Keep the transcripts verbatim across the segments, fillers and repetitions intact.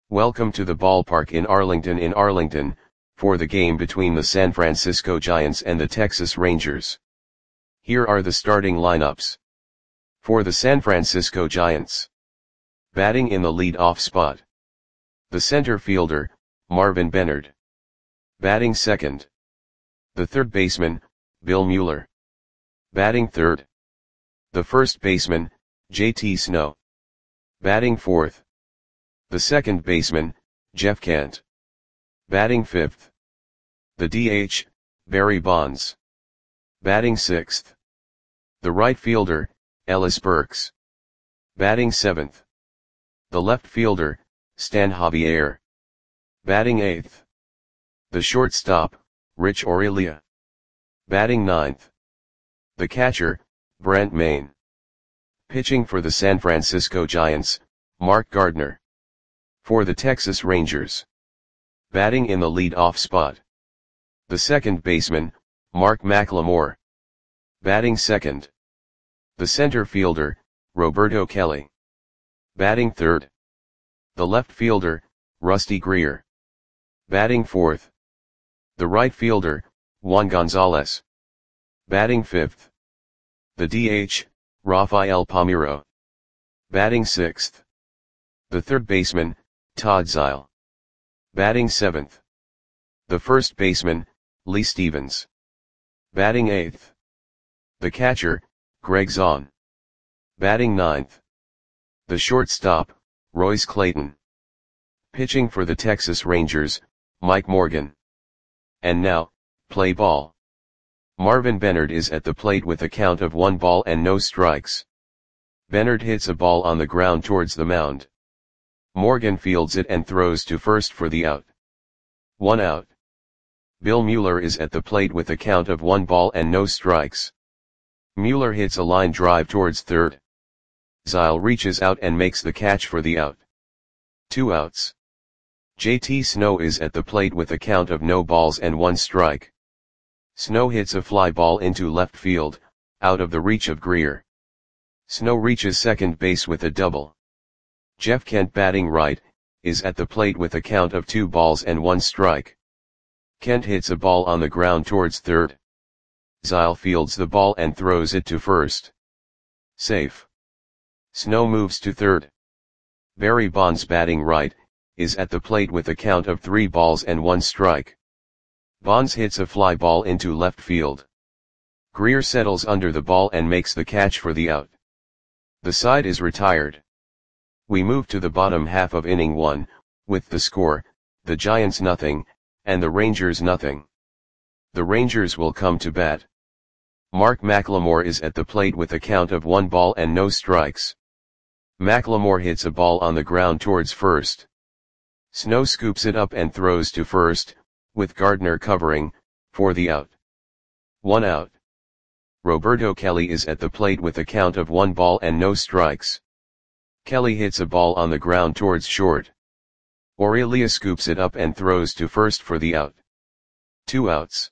Welcome to the ballpark in Arlington in Arlington, for the game between the San Francisco Giants and the Texas Rangers. Here are the starting lineups. For the San Francisco Giants. Batting in the lead-off spot. The center fielder, Marvin Benard. Batting second. The third baseman, Bill Mueller. Batting third. The first baseman, J T Snow. Batting fourth. The second baseman, Jeff Kent. Batting fifth. The D H, Barry Bonds. Batting sixth. The right fielder, Ellis Burks. Batting seventh. The left fielder, Stan Javier. Batting eighth. The shortstop, Rich Aurelia. Batting ninth. The catcher, Brent Mayne. Pitching for the San Francisco Giants, Mark Gardner. For the Texas Rangers. Batting in the lead-off spot. The second baseman, Mark McLemore. Batting second. The center fielder, Roberto Kelly. Batting third. The left fielder, Rusty Greer. Batting fourth. The right fielder, Juan Gonzalez. Batting fifth. The D H, Rafael Palmeiro. Batting sixth. The third baseman, Todd Zeile. Batting seventh. The first baseman, Lee Stevens. Batting eighth. The catcher, Greg Zahn. Batting ninth. The shortstop, Royce Clayton. Pitching for the Texas Rangers, Mike Morgan. And now, play ball. Marvin Benard is at the plate with a count of one ball and no strikes. Benard hits a ball on the ground towards the mound. Morgan fields it and throws to first for the out. One out. Bill Mueller is at the plate with a count of one ball and no strikes. Mueller hits a line drive towards third. Zeile reaches out and makes the catch for the out. Two outs. J T Snow is at the plate with a count of no balls and one strike. Snow hits a fly ball into left field, out of the reach of Greer. Snow reaches second base with a double. Jeff Kent, batting right, is at the plate with a count of two balls and one strike. Kent hits a ball on the ground towards third. Zeile fields the ball and throws it to first. Safe. Snow moves to third. Barry Bonds, batting right, is at the plate with a count of three balls and one strike. Bonds hits a fly ball into left field. Greer settles under the ball and makes the catch for the out. The side is retired. We move to the bottom half of inning one, with the score, the Giants nothing, and the Rangers nothing. The Rangers will come to bat. Mark McLemore is at the plate with a count of one ball and no strikes. McLemore hits a ball on the ground towards first. Snow scoops it up and throws to first, with Gardner covering, for the out. One out. Roberto Kelly is at the plate with a count of one ball and no strikes. Kelly hits a ball on the ground towards short. Aurelia scoops it up and throws to first for the out. Two outs.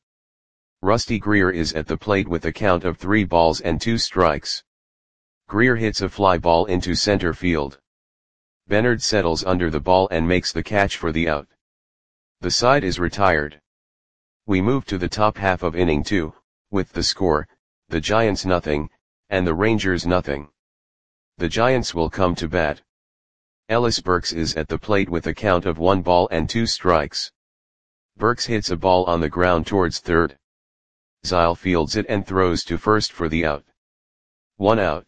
Rusty Greer is at the plate with a count of three balls and two strikes. Greer hits a fly ball into center field. Benard settles under the ball and makes the catch for the out. The side is retired. We move to the top half of inning two, with the score, the Giants nothing, and the Rangers nothing. The Giants will come to bat. Ellis Burks is at the plate with a count of one ball and two strikes. Burks hits a ball on the ground towards third. Zeile fields it and throws to first for the out. One out.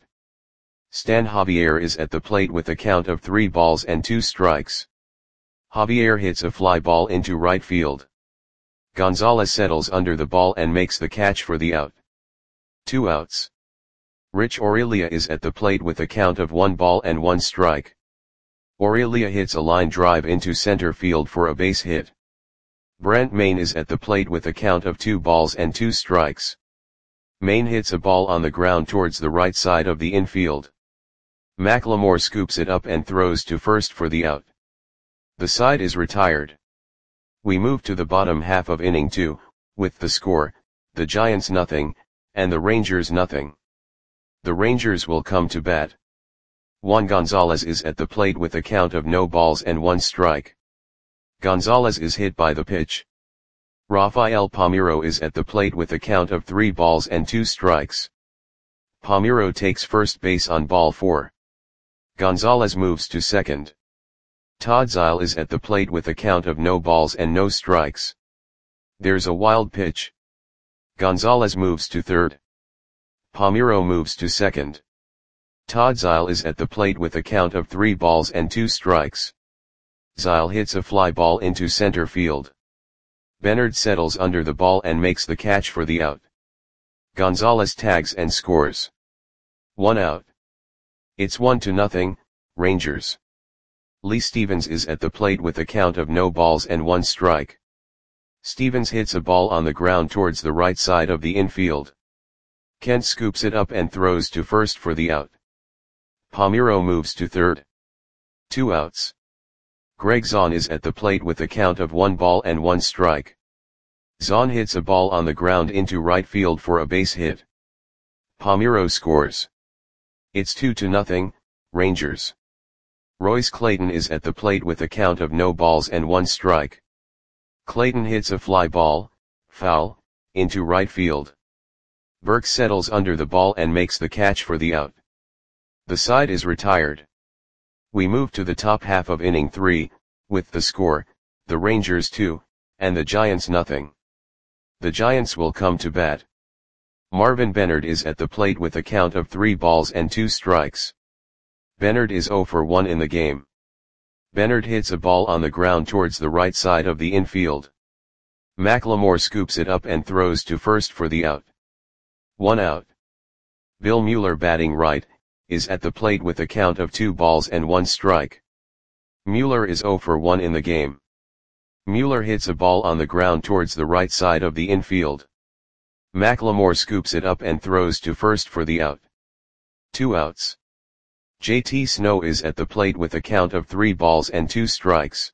Stan Javier is at the plate with a count of three balls and two strikes. Javier hits a fly ball into right field. Gonzalez settles under the ball and makes the catch for the out. Two outs. Rich Aurelia is at the plate with a count of one ball and one strike. Aurelia hits a line drive into center field for a base hit. Brent Mayne is at the plate with a count of two balls and two strikes. Mayne hits a ball on the ground towards the right side of the infield. McLemore scoops it up and throws to first for the out. The side is retired. We move to the bottom half of inning two, with the score, the Giants nothing, and the Rangers nothing. The Rangers will come to bat. Juan Gonzalez is at the plate with a count of no balls and one strike. Gonzalez is hit by the pitch. Rafael Palmeiro is at the plate with a count of three balls and two strikes. Palmeiro takes first base on ball four. Gonzalez moves to second. Todd Zeile is at the plate with a count of no balls and no strikes. There's a wild pitch. Gonzalez moves to third. Palmeiro moves to second. Todd Zeile is at the plate with a count of three balls and two strikes. Zeile hits a fly ball into center field. Bernard settles under the ball and makes the catch for the out. Gonzalez tags and scores. One out. It's one to nothing, Rangers. Lee Stevens is at the plate with a count of no balls and one strike. Stevens hits a ball on the ground towards the right side of the infield. Kent scoops it up and throws to first for the out. Palmeiro moves to third. Two outs. Greg Zaun is at the plate with a count of one ball and one strike. Zaun hits a ball on the ground into right field for a base hit. Palmeiro scores. It's two to nothing, Rangers. Royce Clayton is at the plate with a count of no balls and one strike. Clayton hits a fly ball, foul, into right field. Burke settles under the ball and makes the catch for the out. The side is retired. We move to the top half of inning three, with the score, the Rangers two, and the Giants nothing. The Giants will come to bat. Marvin Bernard is at the plate with a count of three balls and two strikes. Bernard is zero for one in the game. Bernard hits a ball on the ground towards the right side of the infield. McLemore scoops it up and throws to first for the out. One out. Bill Mueller, batting right, is at the plate with a count of two balls and one strike. Mueller is zero for one in the game. Mueller hits a ball on the ground towards the right side of the infield. McLemore scoops it up and throws to first for the out. Two outs. J T Snow is at the plate with a count of three balls and two strikes.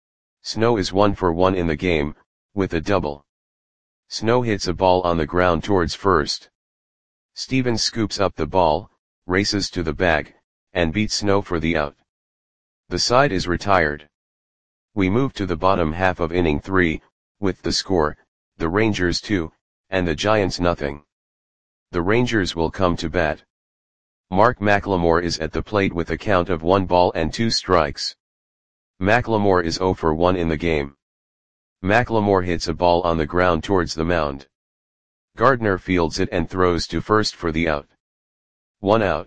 Snow is one for one in the game, with a double. Snow hits a ball on the ground towards first. Stevens scoops up the ball, races to the bag, and beats Snow for the out. The side is retired. We move to the bottom half of inning three, with the score, the Rangers two, and the Giants nothing. The Rangers will come to bat. Mark McLemore is at the plate with a count of one ball and two strikes. McLemore is zero for one in the game. McLemore hits a ball on the ground towards the mound. Gardner fields it and throws to first for the out. One out.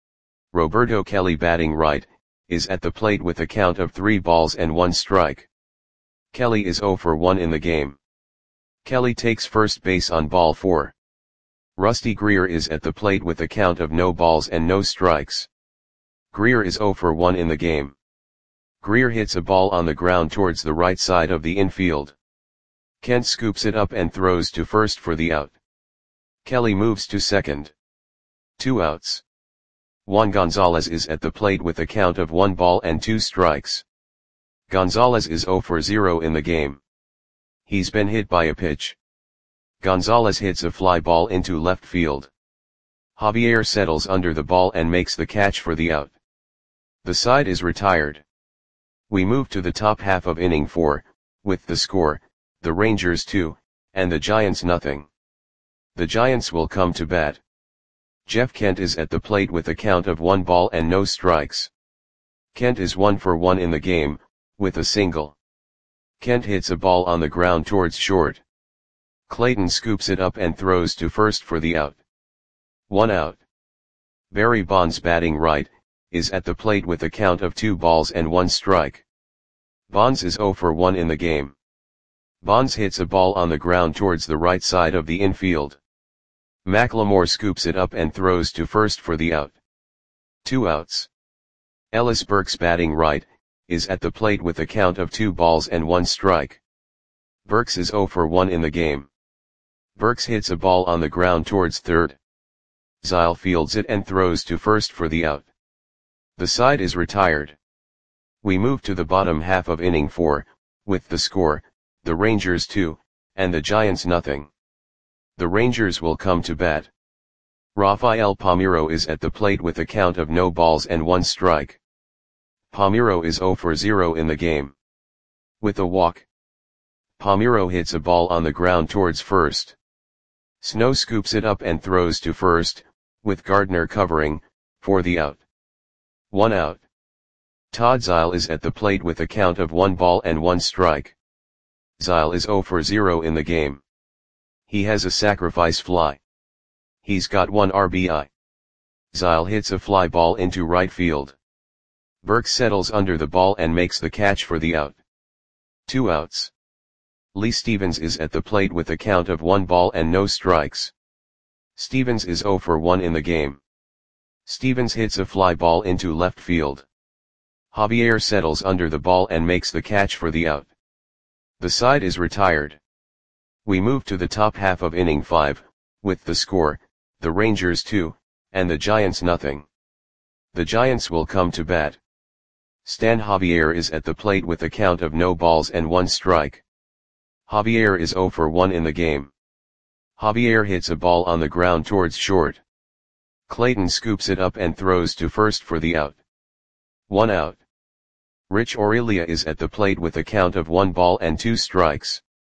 Roberto Kelly, batting right, is at the plate with a count of three balls and one strike. Kelly is zero for one in the game. Kelly takes first base on ball four. Rusty Greer is at the plate with a count of no balls and no strikes. Greer is zero for one in the game. Greer hits a ball on the ground towards the right side of the infield. Kent scoops it up and throws to first for the out. Kelly moves to second. Two outs. Juan Gonzalez is at the plate with a count of one ball and two strikes. Gonzalez is zero for zero in the game. He's been hit by a pitch. Gonzalez hits a fly ball into left field. Javier settles under the ball and makes the catch for the out. The side is retired. We move to the top half of inning four, with the score, the Rangers two, and the Giants nothing. The Giants will come to bat. Jeff Kent is at the plate with a count of one ball and no strikes. Kent is one for one in the game, with a single. Kent hits a ball on the ground towards short. Clayton scoops it up and throws to first for the out. One out. Barry Bonds, batting right, is at the plate with a count of two balls and one strike. Bonds is zero for one in the game. Bonds hits a ball on the ground towards the right side of the infield. McLemore scoops it up and throws to first for the out. Two outs. Ellis Burks, batting right, is at the plate with a count of two balls and one strike. Burks is zero for one in the game. Burks hits a ball on the ground towards third. Zeile fields it and throws to first for the out. The side is retired. We move to the bottom half of inning four, with the score, the Rangers two, and the Giants nothing. The Rangers will come to bat. Rafael Palmeiro is at the plate with a count of no balls and one strike. Palmeiro is zero for zero in the game. With a walk, Palmeiro hits a ball on the ground towards first. Snow scoops it up and throws to first, with Gardner covering, for the out. One out. Todd Zeile is at the plate with a count of one ball and one strike. Zeile is zero for zero in the game. He has a sacrifice fly. He's got one R B I. Zeile hits a fly ball into right field. Burke settles under the ball and makes the catch for the out. Two outs. Lee Stevens is at the plate with a count of one ball and no strikes. Stevens is zero for one in the game. Stevens hits a fly ball into left field. Javier settles under the ball and makes the catch for the out. The side is retired. We move to the top half of inning five, with the score, the Rangers two, and the Giants nothing. The Giants will come to bat. Stan Javier is at the plate with a count of no balls and one strike. Javier is zero for one in the game. Javier hits a ball on the ground towards short. Clayton scoops it up and throws to first for the out. One out. Rich Aurilia is at the plate with a count of one ball and two strikes.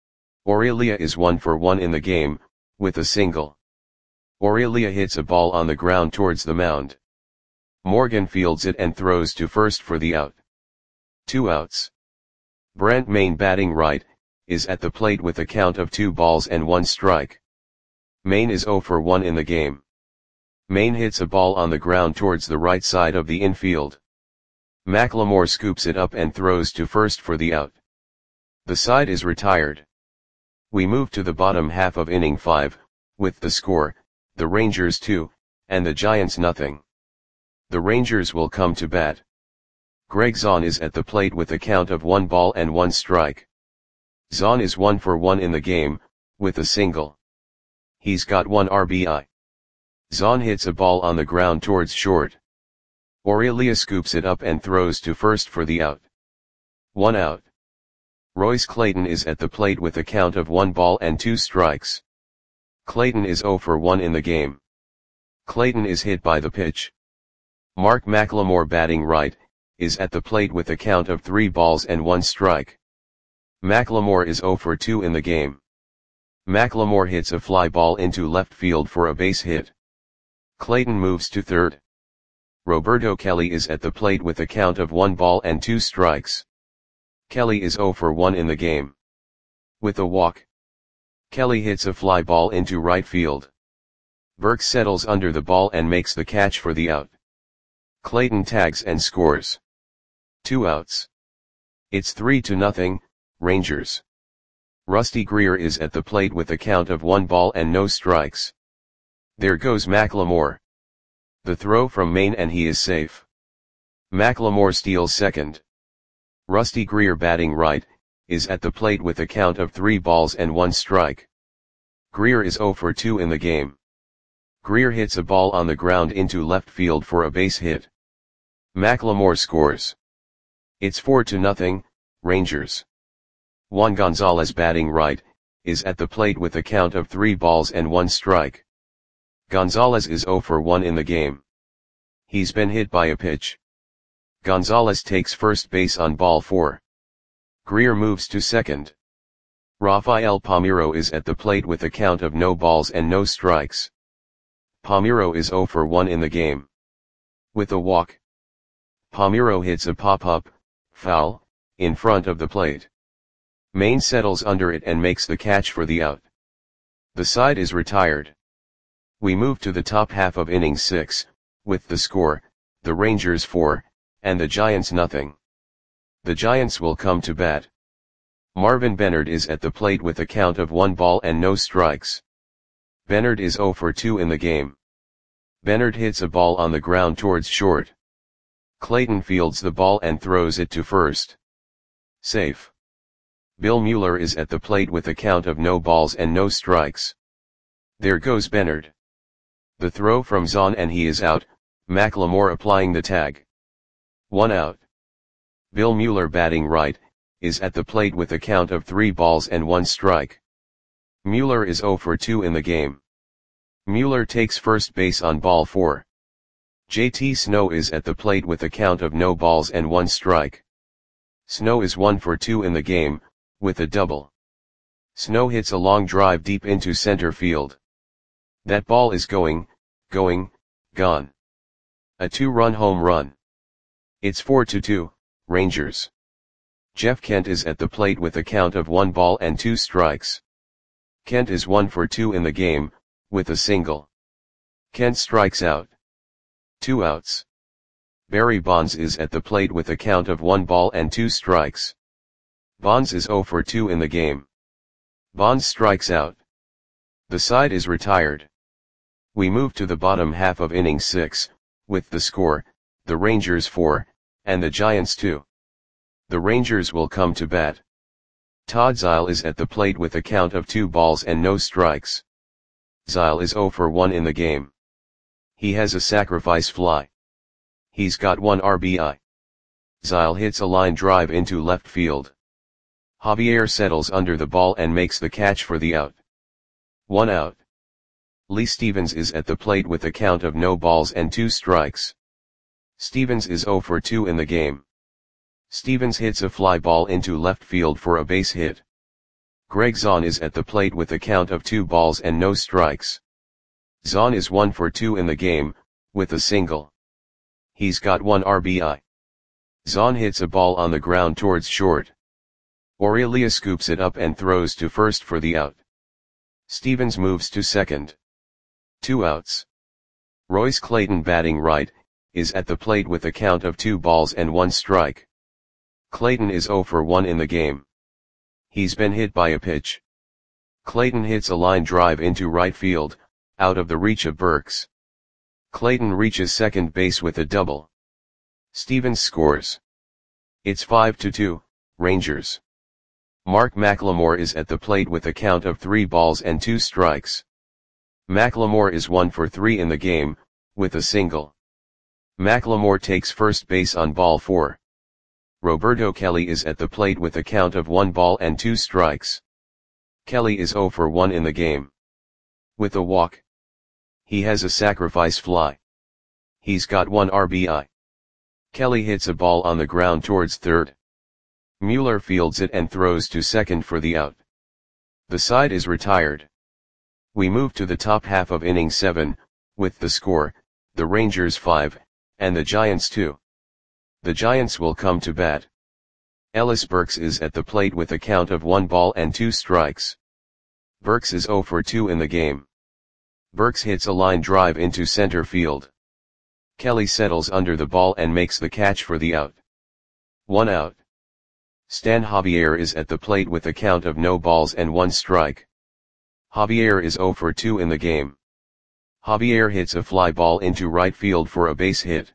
Aurilia is one for one in the game, with a single. Aurilia hits a ball on the ground towards the mound. Morgan fields it and throws to first for the out. Two outs. Brent Mayne, batting right, is at the plate with a count of two balls and one strike. Mayne is zero for one in the game. Mayne hits a ball on the ground towards the right side of the infield. McLemore scoops it up and throws to first for the out. The side is retired. We move to the bottom half of inning five, with the score, the Rangers two, and the Giants nothing. The Rangers will come to bat. Greg Zaun is at the plate with a count of one ball and one strike. Zaun is one for one in the game, with a single. He's got one R B I. Zaun hits a ball on the ground towards short. Aurilia scoops it up and throws to first for the out. One out. Royce Clayton is at the plate with a count of one ball and two strikes. Clayton is zero for one in the game. Clayton is hit by the pitch. Mark McLemore, batting right, is at the plate with a count of three balls and one strike. McLemore is zero for two in the game. McLemore hits a fly ball into left field for a base hit. Clayton moves to third. Roberto Kelly is at the plate with a count of one ball and two strikes. Kelly is zero for one in the game. With a walk, Kelly hits a fly ball into right field. Burke settles under the ball and makes the catch for the out. Clayton tags and scores. Two outs. It's three to nothing, Rangers. Rusty Greer is at the plate with a count of one ball and no strikes. There goes McLemore. The throw from Mayne and he is safe. McLemore steals second. Rusty Greer, batting right, is at the plate with a count of three balls and one strike. Greer is zero for two in the game. Greer hits a ball on the ground into left field for a base hit. McLemore scores. It's four to nothing, Rangers. Juan Gonzalez, batting right, is at the plate with a count of three balls and one strike. Gonzalez is zero for one in the game. He's been hit by a pitch. Gonzalez takes first base on ball four. Greer moves to second. Rafael Palmeiro is at the plate with a count of no balls and no strikes. Palmeiro is zero for one in the game. With a walk, Palmeiro hits a pop-up, foul, in front of the plate. Mayne settles under it and makes the catch for the out. The side is retired. We move to the top half of inning six, with the score, the Rangers four, and the Giants nothing. The Giants will come to bat. Marvin Benard is at the plate with a count of one ball and no strikes. Benard is zero for two in the game. Benard hits a ball on the ground towards short. Clayton fields the ball and throws it to first. Safe. Bill Mueller is at the plate with a count of no balls and no strikes. There goes Benard. The throw from Zaun and he is out, McLemore applying the tag. One out. Bill Mueller, batting right, is at the plate with a count of three balls and one strike. Mueller is zero for two in the game. Mueller takes first base on ball four. J T Snow is at the plate with a count of no balls and one strike. Snow is one for two in the game, with a double. Snow hits a long drive deep into center field. That ball is going, going, gone. A two-run home run. It's four to two, Rangers. Jeff Kent is at the plate with a count of one ball and two strikes. Kent is one for two in the game, with a single. Kent strikes out. Two outs. Barry Bonds is at the plate with a count of one ball and two strikes. Bonds is zero for two in the game. Bonds strikes out. The side is retired. We move to the bottom half of inning six, with the score, the Rangers four, and the Giants two. The Rangers will come to bat. Todd Zeile is at the plate with a count of two balls and no strikes. Zeile is zero for one in the game. He has a sacrifice fly. He's got one R B I. Zeile hits a line drive into left field. Javier settles under the ball and makes the catch for the out. One out. Lee Stevens is at the plate with a count of no balls and two strikes. Stevens is zero for two in the game. Stevens hits a fly ball into left field for a base hit. Greg Zaun is at the plate with a count of two balls and no strikes. Zaun is one for two in the game, with a single. He's got one R B I. Zaun hits a ball on the ground towards short. Aurelia scoops it up and throws to first for the out. Stevens moves to second. Two outs. Royce Clayton, batting right, is at the plate with a count of two balls and one strike. Clayton is zero for one in the game. He's been hit by a pitch. Clayton hits a line drive into right field, out of the reach of Burks. Clayton reaches second base with a double. Stevens scores. It's five to two, Rangers. Mark McLemore is at the plate with a count of three balls and two strikes. McLemore is one for three in the game, with a single. McLemore takes first base on ball four. Roberto Kelly is at the plate with a count of one ball and two strikes. Kelly is zero for one in the game. With a walk. He has a sacrifice fly. He's got one R B I. Kelly hits a ball on the ground towards third. Mueller fields it and throws to second for the out. The side is retired. We move to the top half of inning seven, with the score, the Rangers five, and the Giants two. The Giants will come to bat. Ellis Burks is at the plate with a count of one ball and two strikes. Burks is zero for two in the game. Burks hits a line drive into center field. Kelly settles under the ball and makes the catch for the out. One out. Stan Javier is at the plate with a count of no balls and one strike. Javier is zero for two in the game. Javier hits a fly ball into right field for a base hit.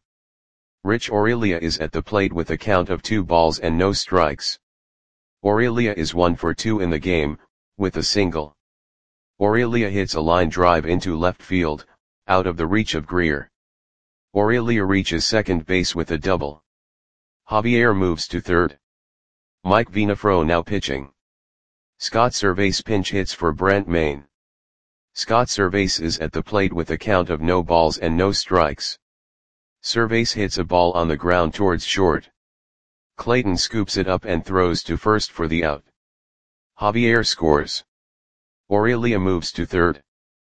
Rich Aurelia is at the plate with a count of two balls and no strikes. Aurelia is one for two in the game, with a single. Aurelia hits a line drive into left field, out of the reach of Greer. Aurelia reaches second base with a double. Javier moves to third. Mike Venafro now pitching. Scott Servais pinch hits for Brent Mayne. Scott Servais is at the plate with a count of no balls and no strikes. Servais hits a ball on the ground towards short. Clayton scoops it up and throws to first for the out. Javier scores. Aurelia moves to third.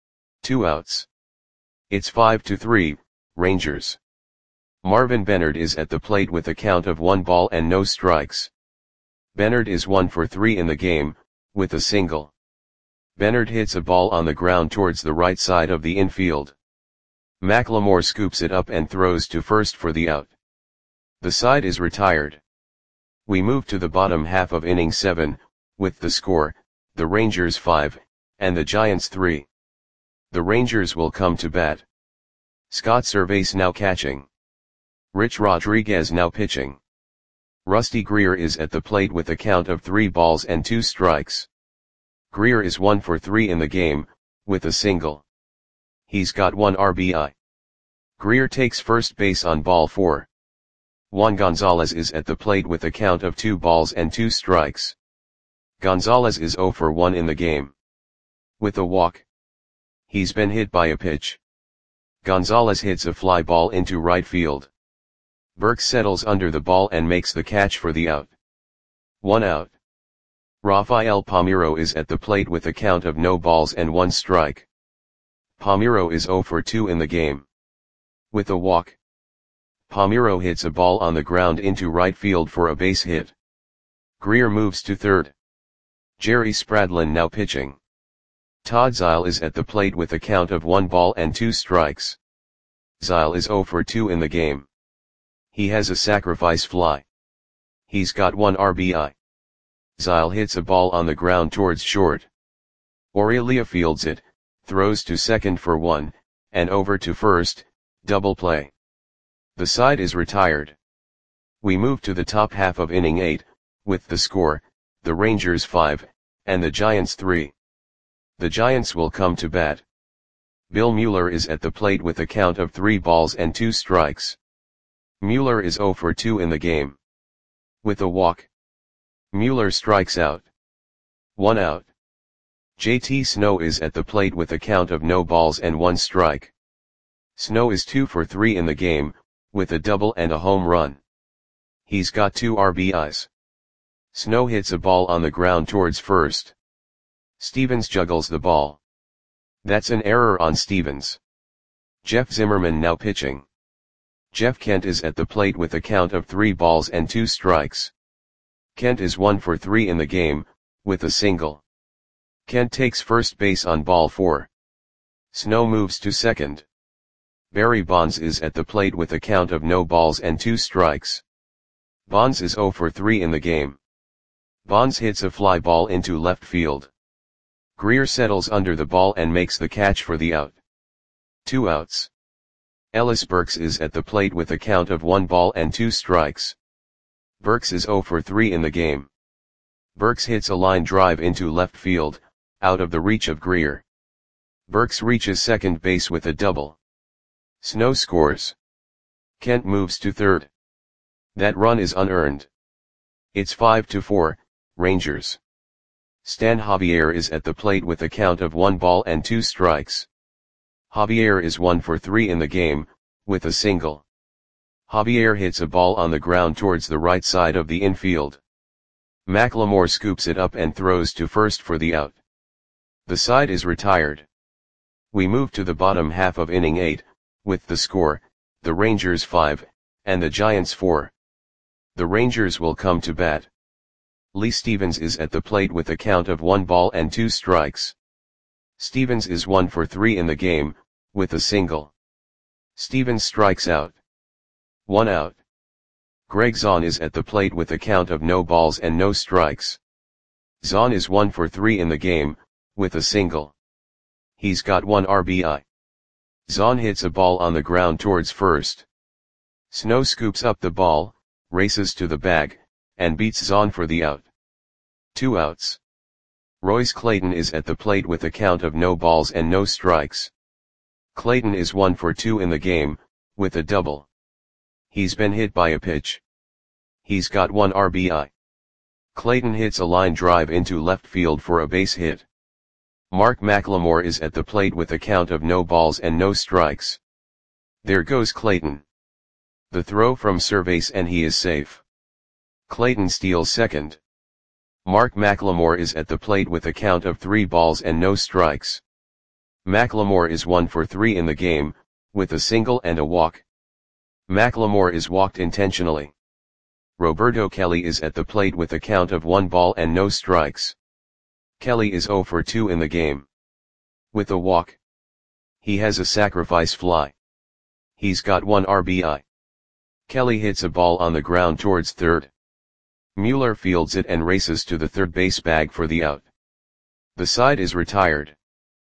Two outs. It's five to three, Rangers. Marvin Bennard is at the plate with a count of one ball and no strikes. Bennard is one for three in the game, with a single. Bennard hits a ball on the ground towards the right side of the infield. McLemore scoops it up and throws to first for the out. The side is retired. We move to the bottom half of inning seven, with the score, the Rangers five, and the Giants three. The Rangers will come to bat. Scott Servais now catching. Rich Rodriguez now pitching. Rusty Greer is at the plate with a count of three balls and two strikes. Greer is one for three in the game, with a single. He's got one R B I. Greer takes first base on ball four. Juan Gonzalez is at the plate with a count of two balls and two strikes. Gonzalez is zero for one in the game. With a walk. He's been hit by a pitch. Gonzalez hits a fly ball into right field. Burks settles under the ball and makes the catch for the out. One out. Rafael Palmeiro is at the plate with a count of no balls and one strike. Palmeiro is zero for two in the game. With a walk, Palmeiro hits a ball on the ground into right field for a base hit. Greer moves to third. Jerry Spradlin now pitching. Todd Zeile is at the plate with a count of one ball and two strikes. Zeile is zero for two in the game. He has a sacrifice fly. He's got one R B I. Zeile hits a ball on the ground towards short. Aurelia fields it, throws to second for one, and over to first, double play. The side is retired. We move to the top half of inning eight, with the score, the Rangers five, and the Giants three. The Giants will come to bat. Bill Mueller is at the plate with a count of three balls and two strikes. Mueller is zero for two in the game. With a walk, Mueller strikes out. One out. J T Snow is at the plate with a count of no balls and one strike. Snow is two for three in the game, with a double and a home run. He's got two R B Is. Snow hits a ball on the ground towards first. Stevens juggles the ball. That's an error on Stevens. Jeff Zimmerman now pitching. Jeff Kent is at the plate with a count of three balls and two strikes. Kent is one for three in the game, with a single. Kent takes first base on ball four. Snow moves to second. Barry Bonds is at the plate with a count of no balls and two strikes. Bonds is zero for three in the game. Bonds hits a fly ball into left field. Greer settles under the ball and makes the catch for the out. Two outs. Ellis Burks is at the plate with a count of one ball and two strikes. Burks is zero for three in the game. Burks hits a line drive into left field, out of the reach of Greer. Burks reaches second base with a double. Snow scores. Kent moves to third. That run is unearned. It's five to four, Rangers. Stan Javier is at the plate with a count of one ball and two strikes. Javier is one for three in the game, with a single. Javier hits a ball on the ground towards the right side of the infield. McLemore scoops it up and throws to first for the out. The side is retired. We move to the bottom half of inning eight, with the score, the Rangers five, and the Giants four. The Rangers will come to bat. Lee Stevens is at the plate with a count of one ball and two strikes. Stevens is one for three in the game, with a single. Stevens strikes out. One out. Greg Zahn is at the plate with a count of no balls and no strikes. Zahn is one for three in the game, with a single. He's got one R B I. Zahn hits a ball on the ground towards first. Snow scoops up the ball, races to the bag, and beats Zahn for the out. Two outs. Royce Clayton is at the plate with a count of no balls and no strikes. Clayton is one for two in the game, with a double. He's been hit by a pitch. He's got one R B I. Clayton hits a line drive into left field for a base hit. Mark McLemore is at the plate with a count of no balls and no strikes. There goes Clayton. The throw from Servais and he is safe. Clayton steals second. Mark McLemore is at the plate with a count of three balls and no strikes. McLemore is one for three in the game, with a single and a walk. McLemore is walked intentionally. Roberto Kelly is at the plate with a count of one ball and no strikes. Kelly is zero for two in the game. With a walk. He has a sacrifice fly. He's got one R B I. Kelly hits a ball on the ground towards third. Mueller fields it and races to the third base bag for the out. The side is retired.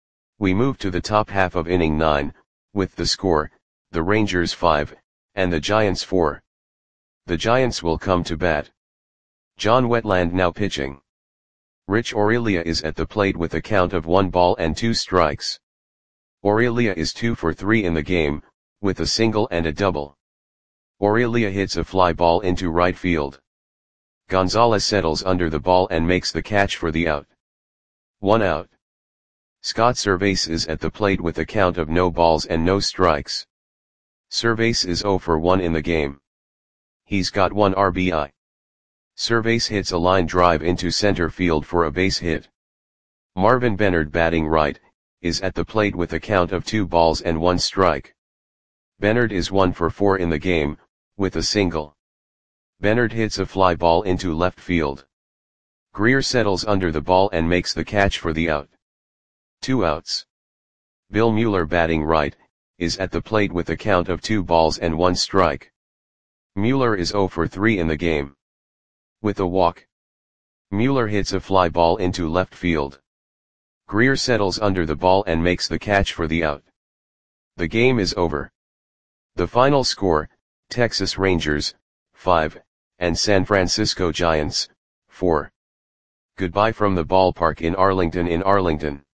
We move to the top half of inning nine, with the score, the Rangers five, and the Giants four. The Giants will come to bat. John Wetland now pitching. Rich Aurelia is at the plate with a count of one ball and two strikes. Aurelia is two for three in the game, with a single and a double. Aurelia hits a fly ball into right field. Gonzalez settles under the ball and makes the catch for the out. One out. Scott Servais is at the plate with a count of no balls and no strikes. Servais is zero for one in the game. He's got one R B I. Servais hits a line drive into center field for a base hit. Marvin Benard, batting right, is at the plate with a count of two balls and one strike. Benard is one for four in the game, with a single. Benard hits a fly ball into left field. Greer settles under the ball and makes the catch for the out. Two outs. Bill Mueller, batting right, is at the plate with a count of two balls and one strike. Mueller is zero for three in the game. With a walk. Mueller hits a fly ball into left field. Greer settles under the ball and makes the catch for the out. The game is over. The final score, Texas Rangers, five, and San Francisco Giants, four. Goodbye from the ballpark in Arlington in Arlington.